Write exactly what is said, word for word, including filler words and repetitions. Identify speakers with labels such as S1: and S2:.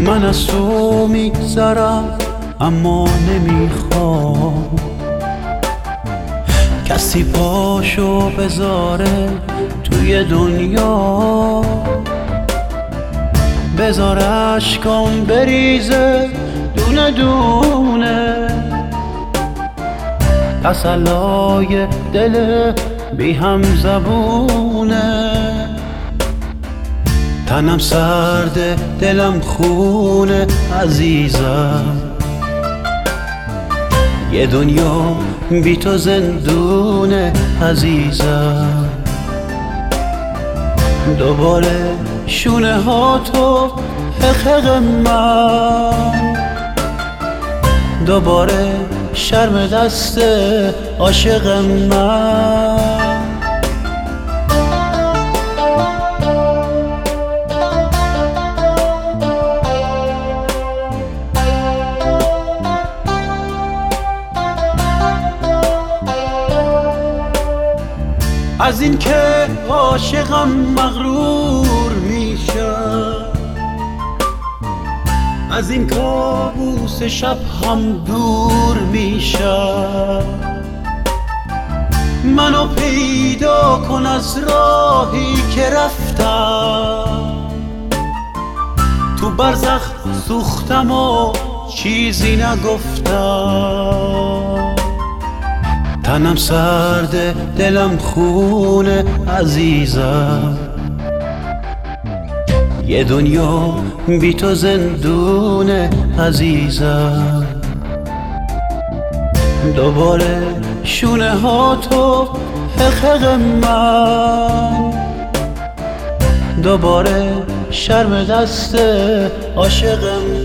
S1: من از تو میگذرم اما نمیخوام کسی پاشو بذاره توی دنیا، بذار اشکام بریزه دونه دونه، تسلای دل بی هم زبونه. تنم سرده دلم خونه عزیزم، یه دنیا بی تو زندونه عزیزم. دوباره شونه ها تو حقق من، دوباره شرم دست عاشق من. از این که عاشقم مغرور میشه، از این کابوس شب هم دور میشه. منو پیدا کن از راهی که رفتم، تو برزخ سوختم و چیزی نگفتم. تنم سرده دلم خونه عزیزم، یه دنیا بی تو زندونه عزیزم. دوباره شونه ها تو حقق من، دوباره شرم دست عاشق من.